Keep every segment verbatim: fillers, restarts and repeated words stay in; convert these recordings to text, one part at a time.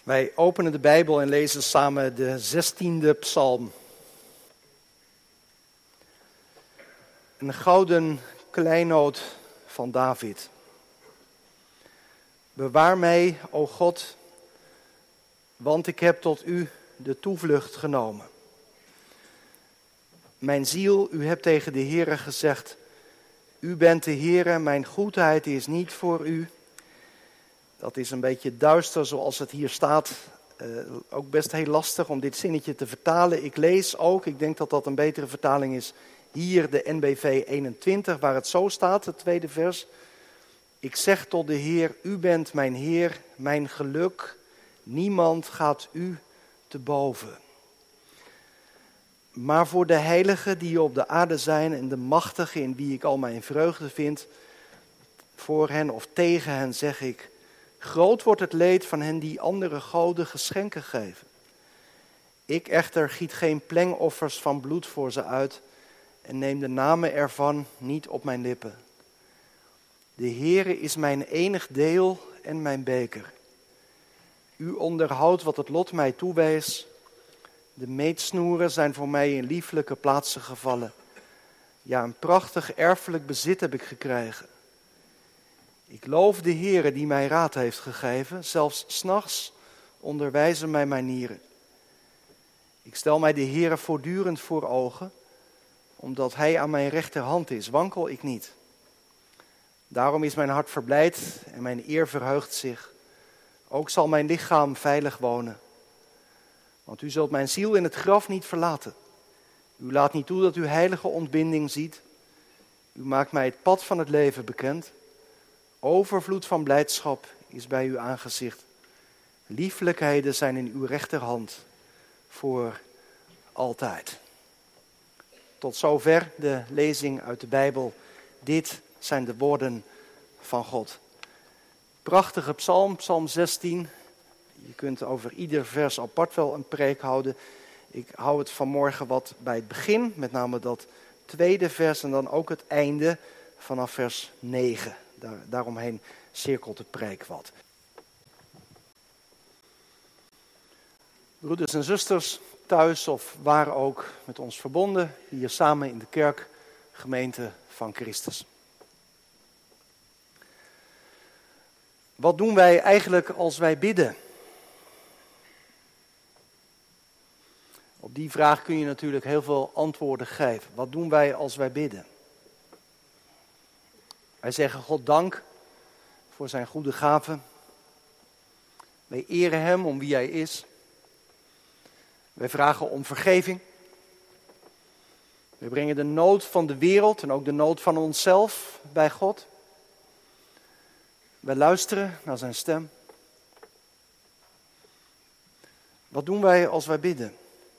Wij openen de Bijbel en lezen samen de zestiende psalm. Een gouden kleinood van David. Bewaar mij, o God, want ik heb tot u de toevlucht genomen. Mijn ziel, u hebt tegen de Heere gezegd, u bent de Heere, mijn goedheid is niet voor u. Dat is een beetje duister zoals het hier staat. Uh, ook best heel lastig om dit zinnetje te vertalen. Ik lees ook, ik denk dat dat een betere vertaling is, hier de N B V eenentwintig, waar het zo staat, het tweede vers. Ik zeg tot de Heer, u bent mijn Heer, mijn geluk. Niemand gaat u te boven. Maar voor de heiligen die op de aarde zijn en de machtigen in wie ik al mijn vreugde vind, voor hen of tegen hen zeg ik, groot wordt het leed van hen die andere goden geschenken geven. Ik echter giet geen plengoffers van bloed voor ze uit en neem de namen ervan niet op mijn lippen. De Heere is mijn enig deel en mijn beker. U onderhoudt wat het lot mij toewees. De meetsnoeren zijn voor mij in lieflijke plaatsen gevallen. Ja, een prachtig erfelijk bezit heb ik gekregen. Ik loof de Heere die mij raad heeft gegeven. Zelfs 's nachts onderwijzen mij mijn nieren. Ik stel mij de Heere voortdurend voor ogen, omdat hij aan mijn rechterhand is, wankel ik niet. Daarom is mijn hart verblijd en mijn eer verheugt zich. Ook zal mijn lichaam veilig wonen. Want u zult mijn ziel in het graf niet verlaten. U laat niet toe dat u heilige ontbinding ziet. U maakt mij het pad van het leven bekend. Overvloed van blijdschap is bij uw aangezicht. Lieflijkheden zijn in uw rechterhand voor altijd. Tot zover de lezing uit de Bijbel. Dit zijn de woorden van God. Prachtige psalm, psalm zestien. Je kunt over ieder vers apart wel een preek houden. Ik hou het vanmorgen wat bij het begin, met name dat tweede vers en dan ook het einde vanaf vers negen. Daar, daaromheen cirkelt de preek wat. Broeders en zusters, thuis of waar ook met ons verbonden, hier samen in de kerk, gemeente van Christus. Wat doen wij eigenlijk als wij bidden? Op die vraag kun je natuurlijk heel veel antwoorden geven. Wat doen wij als wij bidden? Wij zeggen God dank voor zijn goede gaven. Wij eren hem om wie hij is. Wij vragen om vergeving. We brengen de nood van de wereld en ook de nood van onszelf bij God. Wij luisteren naar zijn stem. Wat doen wij als wij bidden?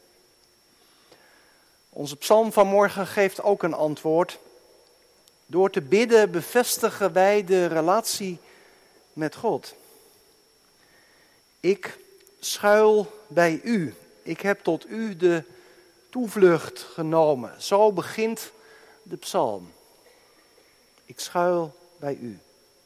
Onze psalm van morgen geeft ook een antwoord. Door te bidden bevestigen wij de relatie met God. Ik schuil bij u. Ik heb tot u de toevlucht genomen. Zo begint de psalm. Ik schuil bij u.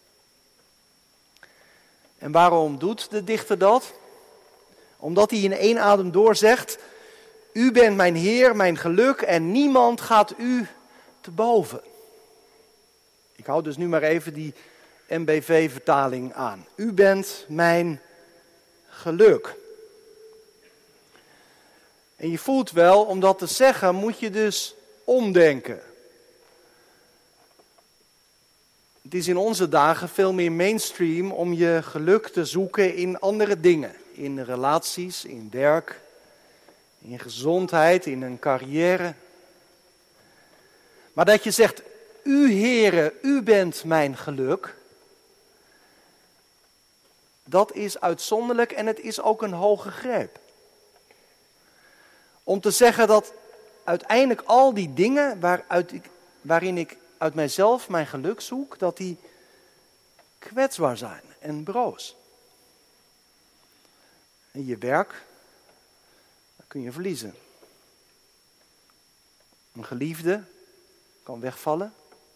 En waarom doet de dichter dat? Omdat hij in één adem door zegt, u bent mijn Heer, mijn geluk en niemand gaat u te boven. Ik hou dus nu maar even die N B V-vertaling aan. U bent mijn geluk. En je voelt wel, om dat te zeggen, moet je dus omdenken. Het is in onze dagen veel meer mainstream om je geluk te zoeken in andere dingen. In relaties, in werk, in gezondheid, in een carrière. Maar dat je zegt, u Heere, u bent mijn geluk. Dat is uitzonderlijk en het is ook een hoge greep. Om te zeggen dat uiteindelijk al die dingen waaruit ik, waarin ik uit mijzelf mijn geluk zoek, dat die kwetsbaar zijn en broos. En je werk, dat kun je verliezen. Een geliefde kan wegvallen.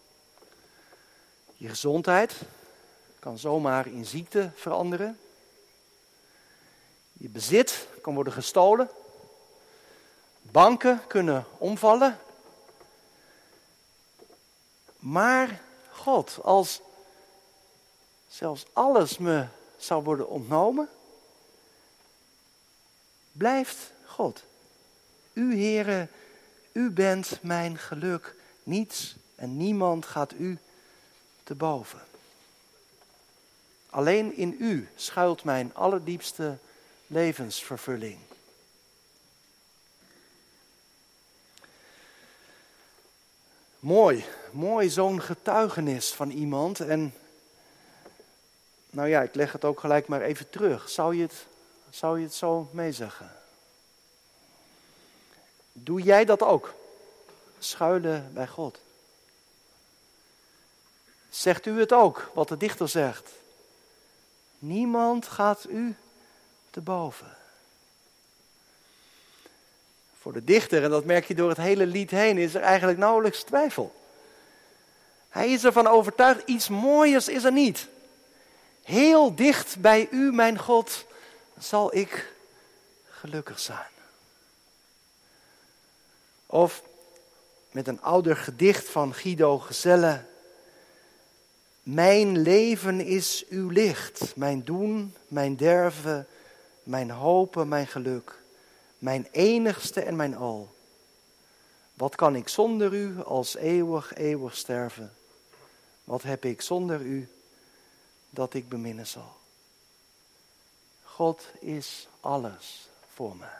Je gezondheid kan zomaar in ziekte veranderen. Je bezit kan worden gestolen. Banken kunnen omvallen. Maar God, als zelfs alles me zou worden ontnomen, blijft God. U, Heere, u bent mijn geluk. Niets en niemand gaat u te boven. Alleen in u schuilt mijn allerdiepste levensvervulling. Mooi, mooi zo'n getuigenis van iemand. En nou ja, ik leg het ook gelijk maar even terug. Zou je het, zou je het zo meezeggen? Doe jij dat ook? Schuilen bij God. Zegt u het ook, wat de dichter zegt? Niemand gaat u te boven. Voor de dichter, en dat merk je door het hele lied heen, is er eigenlijk nauwelijks twijfel. Hij is ervan overtuigd, iets mooiers is er niet. Heel dicht bij u, mijn God, zal ik gelukkig zijn. Of met een ouder gedicht van Guido Gezelle. Mijn leven is uw licht, mijn doen, mijn derven, mijn hopen, mijn geluk. Mijn enigste en mijn al. Wat kan ik zonder u als eeuwig, eeuwig sterven? Wat heb ik zonder u dat ik beminnen zal? God is alles voor me.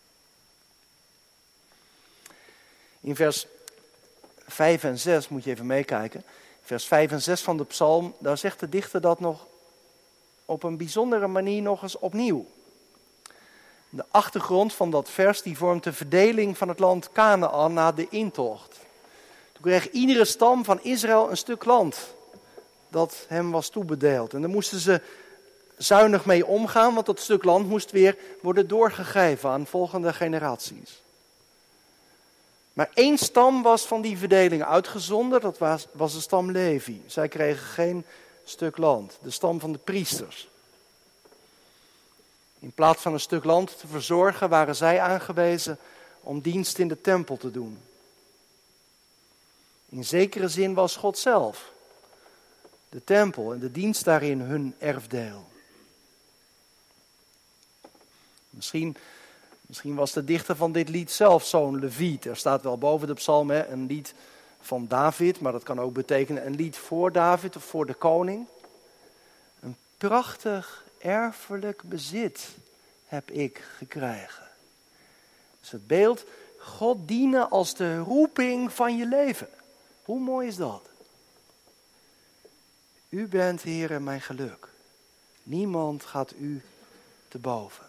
In vers vijf en zes moet je even meekijken. Vers vijf en zes van de psalm, daar zegt de dichter dat nog op een bijzondere manier nog eens opnieuw. De achtergrond van dat vers die vormt de verdeling van het land Kanaan na de intocht. Toen kreeg iedere stam van Israël een stuk land dat hem was toebedeeld. En daar moesten ze zuinig mee omgaan, want dat stuk land moest weer worden doorgegeven aan volgende generaties. Maar één stam was van die verdeling uitgezonderd, dat was, was de stam Levi. Zij kregen geen stuk land, de stam van de priesters. In plaats van een stuk land te verzorgen, waren zij aangewezen om dienst in de tempel te doen. In zekere zin was God zelf, de tempel en de dienst daarin hun erfdeel. Misschien, misschien was de dichter van dit lied zelf zo'n leviet. Er staat wel boven de psalm hè, een lied van David, maar dat kan ook betekenen een lied voor David of voor de koning. Een prachtig erfelijk bezit heb ik gekregen. Dus het beeld, God dienen als de roeping van je leven. Hoe mooi is dat? U bent, Heere, mijn geluk. Niemand gaat u te boven.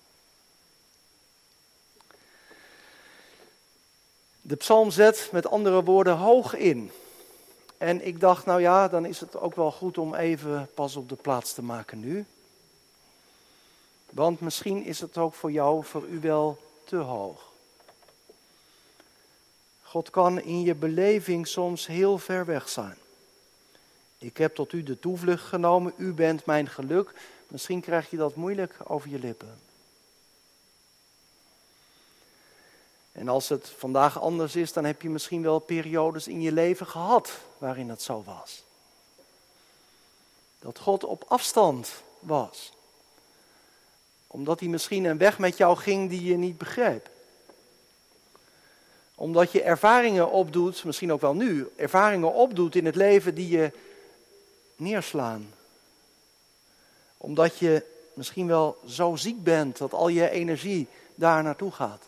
De psalm zet met andere woorden hoog in. En ik dacht, nou ja, dan is het ook wel goed om even pas op de plaats te maken nu. Want misschien is het ook voor jou, voor u wel te hoog. God kan in je beleving soms heel ver weg zijn. Ik heb tot u de toevlucht genomen, u bent mijn geluk. Misschien krijg je dat moeilijk over je lippen. En als het vandaag anders is, dan heb je misschien wel periodes in je leven gehad waarin het zo was. Dat God op afstand was. Omdat hij misschien een weg met jou ging die je niet begreep. Omdat je ervaringen opdoet, misschien ook wel nu, ervaringen opdoet in het leven die je neerslaan. Omdat je misschien wel zo ziek bent dat al je energie daar naartoe gaat.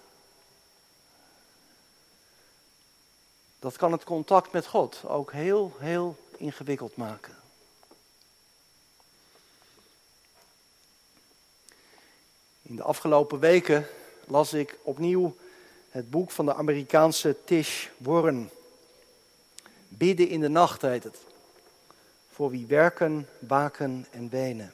Dat kan het contact met God ook heel, heel ingewikkeld maken. In de afgelopen weken las ik opnieuw het boek van de Amerikaanse Tish Warren. Bidden in de nacht heet het. Voor wie werken, waken en wenen.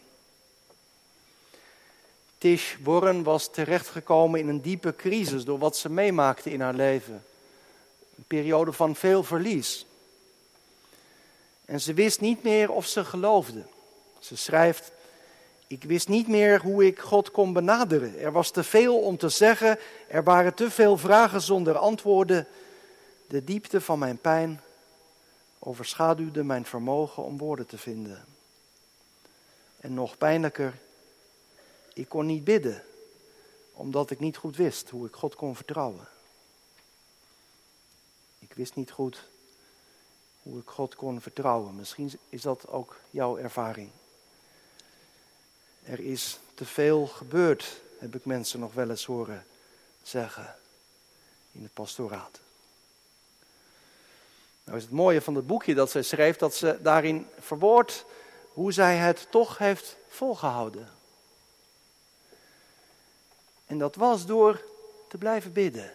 Tish Warren was terechtgekomen in een diepe crisis door wat ze meemaakte in haar leven. Een periode van veel verlies. En ze wist niet meer of ze geloofde. Ze schrijft: Ik wist niet meer hoe ik God kon benaderen. Er was te veel om te zeggen. Er waren te veel vragen zonder antwoorden. De diepte van mijn pijn overschaduwde mijn vermogen om woorden te vinden. En nog pijnlijker, ik kon niet bidden, omdat ik niet goed wist hoe ik God kon vertrouwen. Ik wist niet goed hoe ik God kon vertrouwen. Misschien is dat ook jouw ervaring. Er is te veel gebeurd, heb ik mensen nog wel eens horen zeggen in het pastoraat. Nou is het mooie van het boekje dat zij schreef, dat ze daarin verwoordt hoe zij het toch heeft volgehouden. En dat was door te blijven bidden.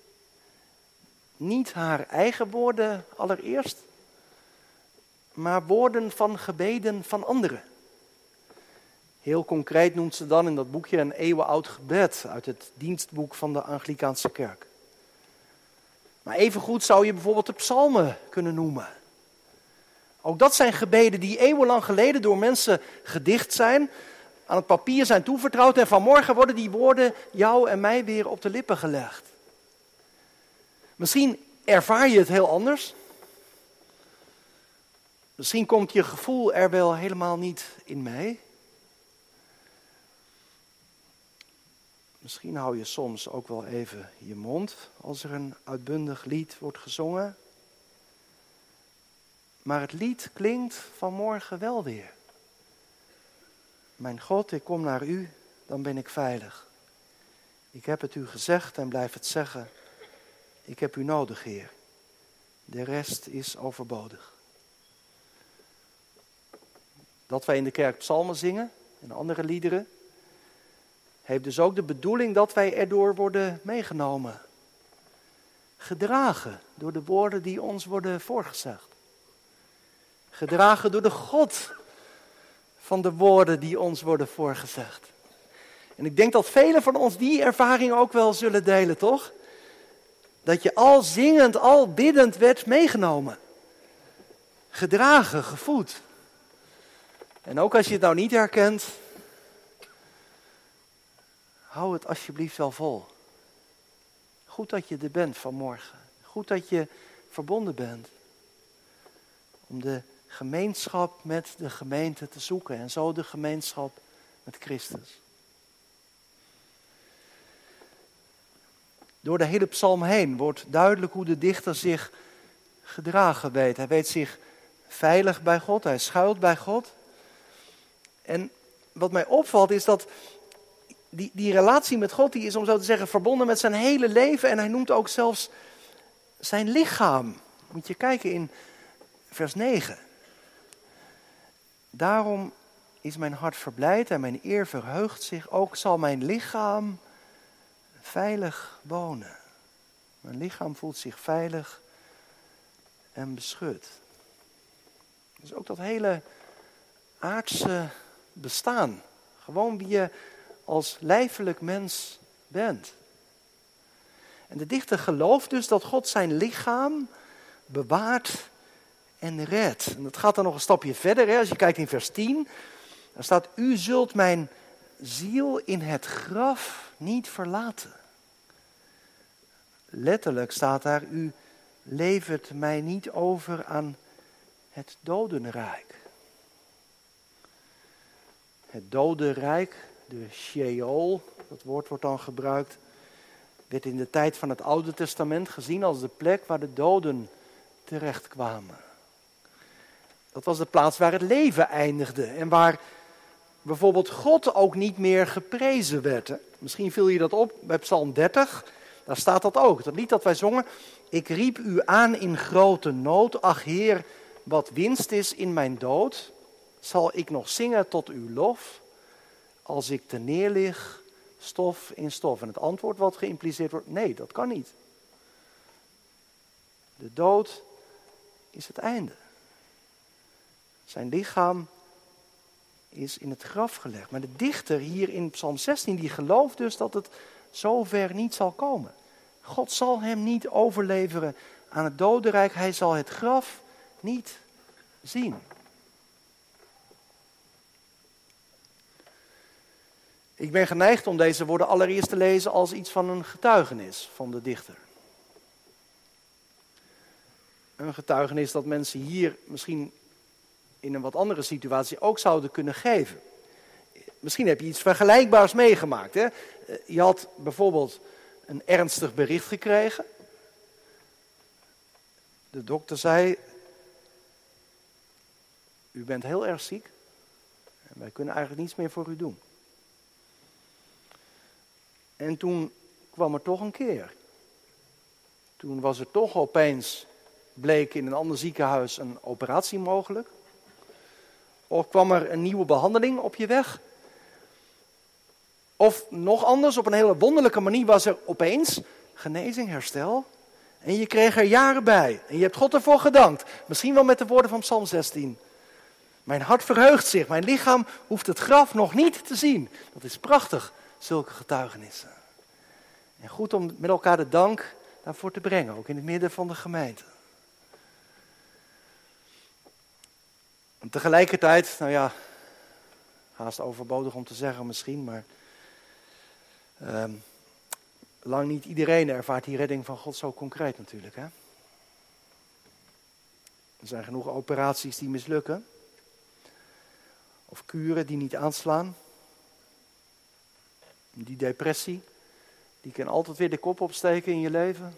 Niet haar eigen woorden allereerst, maar woorden van gebeden van anderen. Heel concreet noemt ze dan in dat boekje een eeuwenoud gebed uit het dienstboek van de Anglikaanse kerk. Maar evengoed zou je bijvoorbeeld de psalmen kunnen noemen. Ook dat zijn gebeden die eeuwenlang geleden door mensen gedicht zijn, aan het papier zijn toevertrouwd en vanmorgen worden die woorden jou en mij weer op de lippen gelegd. Misschien ervaar je het heel anders. Misschien komt je gevoel er wel helemaal niet in mee. Misschien hou je soms ook wel even je mond als er een uitbundig lied wordt gezongen. Maar het lied klinkt vanmorgen wel weer. Mijn God, ik kom naar u, dan ben ik veilig. Ik heb het u gezegd en blijf het zeggen. Ik heb u nodig, Heer. De rest is overbodig. Dat wij in de kerk psalmen zingen en andere liederen, heeft dus ook de bedoeling dat wij erdoor worden meegenomen. Gedragen door de woorden die ons worden voorgezegd. Gedragen door de God van de woorden die ons worden voorgezegd. En ik denk dat velen van ons die ervaring ook wel zullen delen, toch? Dat je al zingend, al biddend werd meegenomen. Gedragen, gevoed. En ook als je het nou niet herkent, hou het alsjeblieft wel vol. Goed dat je er bent vanmorgen. Goed dat je verbonden bent. Om de gemeenschap met de gemeente te zoeken. En zo de gemeenschap met Christus. Door de hele psalm heen wordt duidelijk hoe de dichter zich gedragen weet. Hij weet zich veilig bij God. Hij schuilt bij God. En wat mij opvalt is dat die, die relatie met God, die is om zo te zeggen verbonden met zijn hele leven. En hij noemt ook zelfs zijn lichaam. Moet je kijken in vers negen. Daarom is mijn hart verblijd en mijn eer verheugt zich. Ook zal mijn lichaam veilig wonen. Mijn lichaam voelt zich veilig en beschut. Dus ook dat hele aardse bestaan. Gewoon wie je als lijfelijk mens bent. En de dichter gelooft dus dat God zijn lichaam bewaart en redt. En dat gaat dan nog een stapje verder. Hè? Als je kijkt in vers tien. Daar staat, u zult mijn ziel in het graf niet verlaten. Letterlijk staat daar, u levert mij niet over aan het dodenrijk. Het dodenrijk, de Sheol, dat woord wordt dan gebruikt, werd in de tijd van het Oude Testament gezien als de plek waar de doden terechtkwamen. Dat was de plaats waar het leven eindigde en waar bijvoorbeeld God ook niet meer geprezen werd. Hè? Misschien viel je dat op bij Psalm dertig, daar staat dat ook. Dat lied dat wij zongen, ik riep u aan in grote nood, ach Heer, wat winst is in mijn dood, zal ik nog zingen tot uw lof, als ik te neer lig, stof in stof. En het antwoord wat geïmpliceerd wordt, nee, dat kan niet. De dood is het einde. Zijn lichaam is in het graf gelegd. Maar de dichter hier in Psalm zestien, die gelooft dus dat het zover niet zal komen. God zal hem niet overleveren aan het dodenrijk. Hij zal het graf niet zien. Ik ben geneigd om deze woorden allereerst te lezen als iets van een getuigenis van de dichter. Een getuigenis dat mensen hier misschien in een wat andere situatie ook zouden kunnen geven. Misschien heb je iets vergelijkbaars meegemaakt. Hè? Je had bijvoorbeeld een ernstig bericht gekregen. De dokter zei, u bent heel erg ziek en wij kunnen eigenlijk niets meer voor u doen. En toen kwam er toch een keer. Toen was er toch opeens, bleek in een ander ziekenhuis een operatie mogelijk. Of kwam er een nieuwe behandeling op je weg. Of nog anders, op een hele wonderlijke manier was er opeens genezing, herstel. En je kreeg er jaren bij. En je hebt God ervoor gedankt. Misschien wel met de woorden van Psalm zestien. Mijn hart verheugt zich. Mijn lichaam hoeft het graf nog niet te zien. Dat is prachtig, zulke getuigenissen. En goed om met elkaar de dank daarvoor te brengen. Ook in het midden van de gemeente. En tegelijkertijd, nou ja, haast overbodig om te zeggen misschien, maar uh, lang niet iedereen ervaart die redding van God zo concreet natuurlijk. Hè? Er zijn genoeg operaties die mislukken. Of kuren die niet aanslaan. Die depressie, die kan altijd weer de kop opsteken in je leven.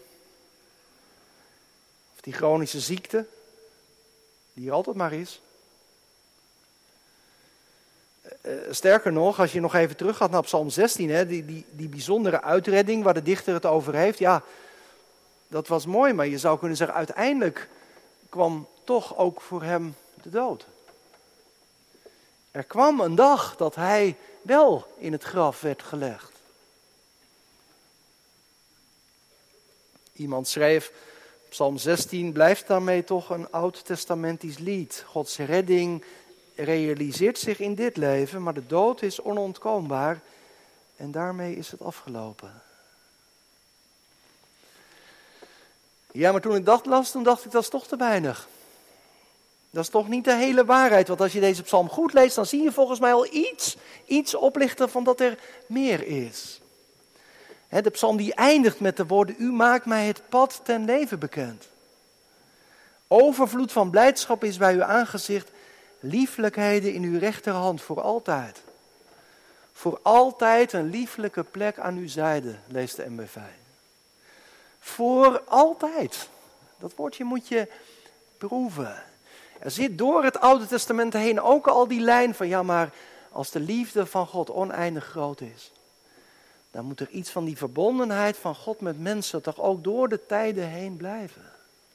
Of die chronische ziekte, die er altijd maar is. Uh, sterker nog, als je nog even terug gaat naar Psalm zestien, hè, die, die, die bijzondere uitredding waar de dichter het over heeft. Ja, dat was mooi, maar je zou kunnen zeggen, uiteindelijk kwam toch ook voor hem de dood. Er kwam een dag dat hij wel in het graf werd gelegd. Iemand schreef, Psalm zestien blijft daarmee toch een oud-testamentisch lied. Gods redding realiseert zich in dit leven, maar de dood is onontkoombaar en daarmee is het afgelopen. Ja, maar toen ik dat las, toen dacht ik, dat is toch te weinig. Dat is toch niet de hele waarheid, want als je deze psalm goed leest, dan zie je volgens mij al iets, iets oplichten van dat er meer is. De psalm die eindigt met de woorden, u maakt mij het pad ten leven bekend. Overvloed van blijdschap is bij uw aangezicht, lieflijkheden in uw rechterhand voor altijd. Voor altijd een lieflijke plek aan uw zijde, leest de M B V. Voor altijd. Dat woordje moet je proeven. Er zit door het Oude Testament heen ook al die lijn van, ja maar als de liefde van God oneindig groot is, dan moet er iets van die verbondenheid van God met mensen toch ook door de tijden heen blijven.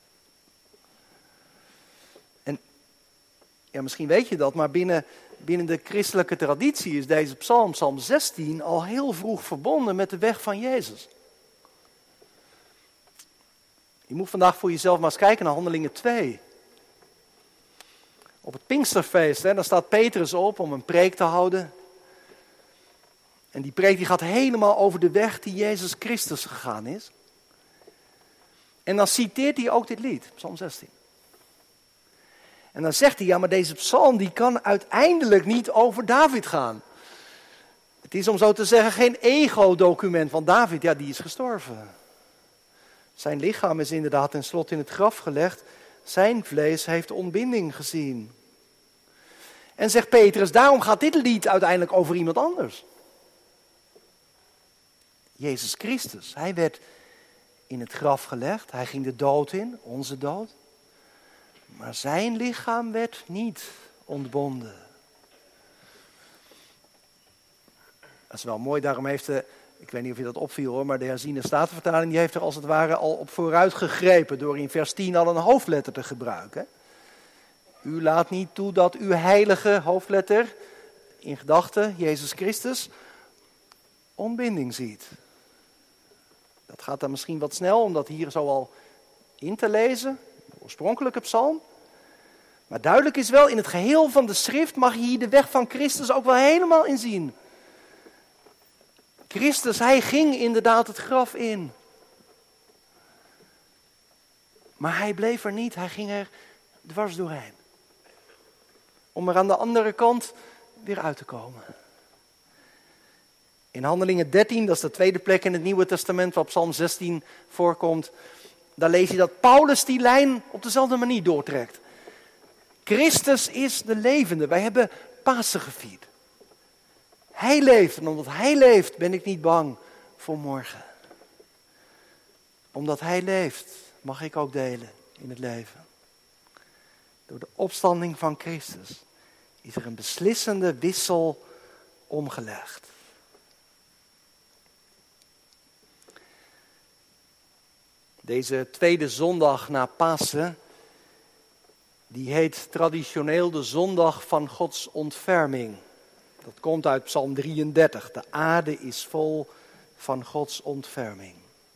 En ja, misschien weet je dat, maar binnen, binnen de christelijke traditie is deze psalm, psalm zestien, al heel vroeg verbonden met de weg van Jezus. Je moet vandaag voor jezelf maar eens kijken naar Handelingen twee. Op het Pinksterfeest, hè, dan staat Petrus op om een preek te houden. En die preek die gaat helemaal over de weg die Jezus Christus gegaan is. En dan citeert hij ook dit lied, Psalm zestien. En dan zegt hij, ja maar deze psalm die kan uiteindelijk niet over David gaan. Het is om zo te zeggen geen ego-document, want David, ja die is gestorven. Zijn lichaam is inderdaad tenslotte in het graf gelegd. Zijn vlees heeft ontbinding gezien. En zegt Petrus, daarom gaat dit lied uiteindelijk over iemand anders. Jezus Christus, hij werd in het graf gelegd. Hij ging de dood in, onze dood. Maar zijn lichaam werd niet ontbonden. Dat is wel mooi, daarom heeft de, ik weet niet of je dat opviel hoor, maar de herziene statenvertaling die heeft er als het ware al op vooruit gegrepen door in vers tien al een hoofdletter te gebruiken. U laat niet toe dat uw heilige hoofdletter, in gedachten, Jezus Christus, ontbinding ziet. Dat gaat dan misschien wat snel om dat hier zo al in te lezen, de oorspronkelijke psalm. Maar duidelijk is wel, in het geheel van de schrift mag je hier de weg van Christus ook wel helemaal in zien. Christus, hij ging inderdaad het graf in. Maar hij bleef er niet, hij ging er dwars doorheen. Om er aan de andere kant weer uit te komen. In Handelingen dertien, dat is de tweede plek in het Nieuwe Testament waar Psalm zestien voorkomt. Daar lees je dat Paulus die lijn op dezelfde manier doortrekt. Christus is de levende. Wij hebben Pasen gevierd. Hij leeft en omdat hij leeft ben ik niet bang voor morgen. Omdat hij leeft mag ik ook delen in het leven. Door de opstanding van Christus is er een beslissende wissel omgelegd. Deze tweede zondag na Pasen, die heet traditioneel de zondag van Gods ontferming. Dat komt uit Psalm drieëndertig. De aarde is vol van Gods ontferming.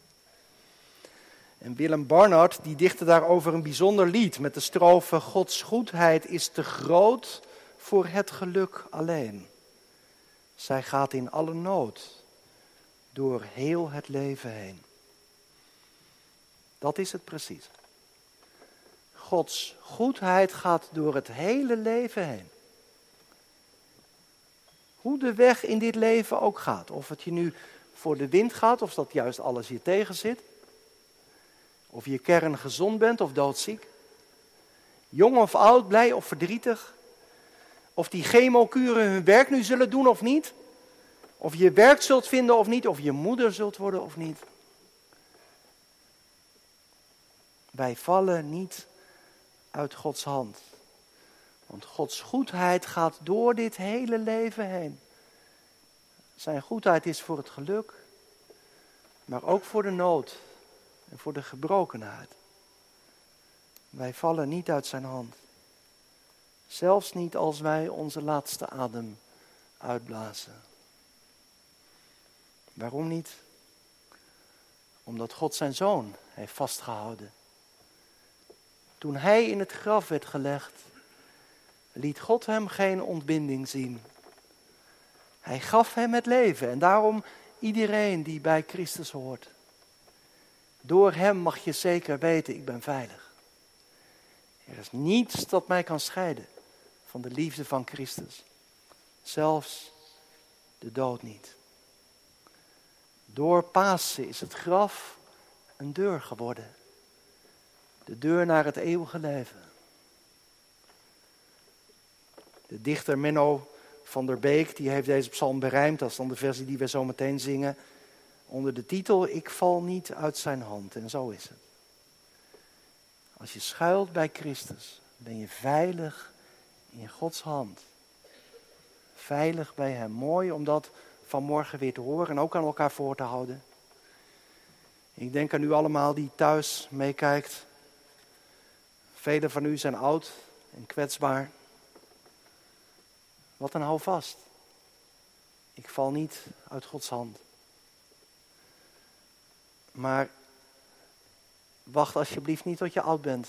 En Willem Barnard die dichtte daarover een bijzonder lied met de strofe: Gods goedheid is te groot voor het geluk alleen. Zij gaat in alle nood door heel het leven heen. Dat is het precies. Gods goedheid gaat door het hele leven heen. Hoe de weg in dit leven ook gaat. Of het je nu voor de wind gaat, of dat juist alles je tegen zit. Of je kerngezond bent of doodziek. Jong of oud, blij of verdrietig. Of die chemokuren hun werk nu zullen doen of niet. Of je werk zult vinden of niet. Of je moeder zult worden of niet. Wij vallen niet uit Gods hand. Want Gods goedheid gaat door dit hele leven heen. Zijn goedheid is voor het geluk, maar ook voor de nood en voor de gebrokenheid. Wij vallen niet uit zijn hand. Zelfs niet als wij onze laatste adem uitblazen. Waarom niet? Omdat God zijn zoon heeft vastgehouden. Toen hij in het graf werd gelegd, liet God hem geen ontbinding zien. Hij gaf hem het leven en daarom iedereen die bij Christus hoort. Door hem mag je zeker weten, ik ben veilig. Er is niets dat mij kan scheiden van de liefde van Christus. Zelfs de dood niet. Door Pasen is het graf een deur geworden. De deur naar het eeuwige leven. De dichter Menno van der Beek die heeft deze psalm berijmd. Dat is dan de versie die we zo meteen zingen. Onder de titel: Ik val niet uit zijn hand. En zo is het. Als je schuilt bij Christus, ben je veilig in Gods hand. Veilig bij hem. Mooi om dat vanmorgen weer te horen en ook aan elkaar voor te houden. Ik denk aan u allemaal die thuis meekijkt. Velen van u zijn oud en kwetsbaar. Wat een houvast. Ik val niet uit Gods hand. Maar wacht alsjeblieft niet tot je oud bent.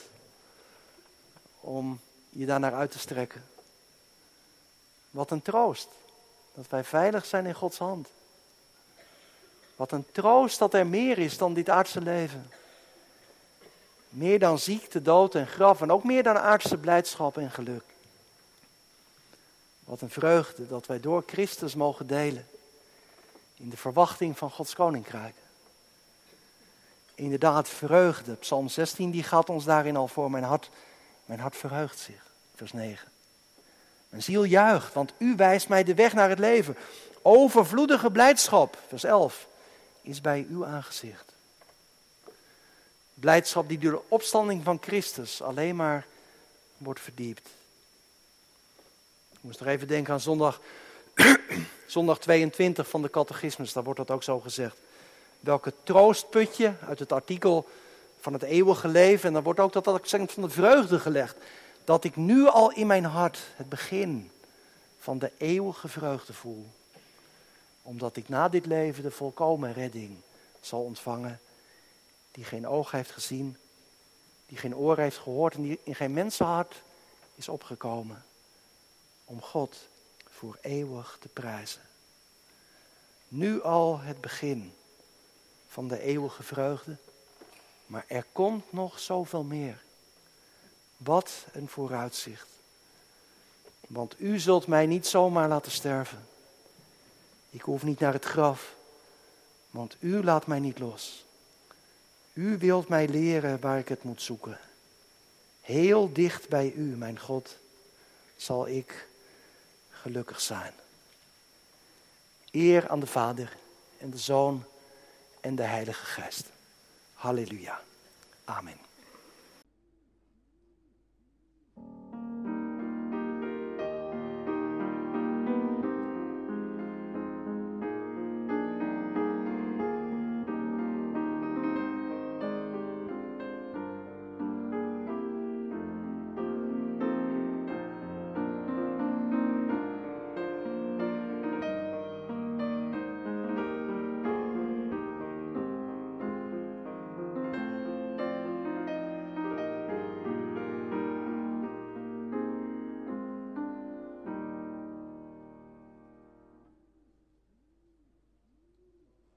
Om je daarnaar uit te strekken. Wat een troost. Dat wij veilig zijn in Gods hand. Wat een troost dat er meer is dan dit aardse leven. Meer dan ziekte, dood en graf. En ook meer dan aardse blijdschap en geluk. Wat een vreugde dat wij door Christus mogen delen. In de verwachting van Gods koninkrijk. Inderdaad, vreugde. Psalm zestien die gaat ons daarin al voor. Mijn hart, mijn hart verheugt zich. Vers negen. Mijn ziel juicht, want u wijst mij de weg naar het leven. Overvloedige blijdschap. Vers elf. Is bij uw aangezicht. Blijdschap die door de opstanding van Christus alleen maar wordt verdiept. Ik moest nog even denken aan zondag, zondag tweeëntwintig van de catechismus. Daar wordt dat ook zo gezegd. Welke troostputje uit het artikel van het eeuwige leven. En dan wordt ook dat accent van de vreugde gelegd. Dat ik nu al in mijn hart het begin van de eeuwige vreugde voel. Omdat ik na dit leven de volkomen redding zal ontvangen. Die geen oog heeft gezien. Die geen oor heeft gehoord. En die in geen mensenhart is opgekomen. Om God voor eeuwig te prijzen. Nu al het begin van de eeuwige vreugde. Maar er komt nog zoveel meer. Wat een vooruitzicht. Want u zult mij niet zomaar laten sterven. Ik hoef niet naar het graf, want u laat mij niet los. U wilt mij leren waar ik het moet zoeken. Heel dicht bij u, mijn God, zal ik gelukkig zijn. Eer aan de Vader en de Zoon en de Heilige Geest. Halleluja. Amen.